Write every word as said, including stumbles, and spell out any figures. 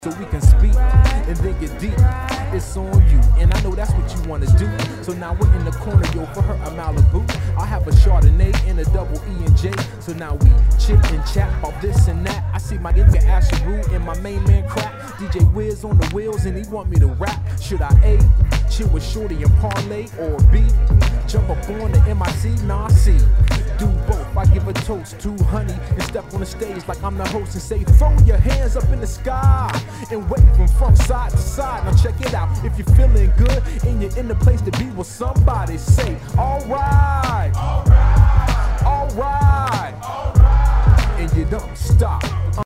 So we can speak and then get deep. It's on you, and I know that's what you wanna do. So now we're in the corner, yo, for her a Malibu. I have a Chardonnay and a double E and J. So now we chit and chat about this and that. I see my nigga Asheru and my main man Crap. D J Wiz on the wheels and he want me to rap. Should I A, chill with Shorty and parlay, or B, jump up on the M I C? Nah, C. Do both. I give a toast to honey and step on the stage like I'm the host and say, throw your hands up in the sky and wave from front side to side. Now check it out. If you're feeling good and you're in the place to be, well, somebody say, alright, alright, alright, and you don't stop.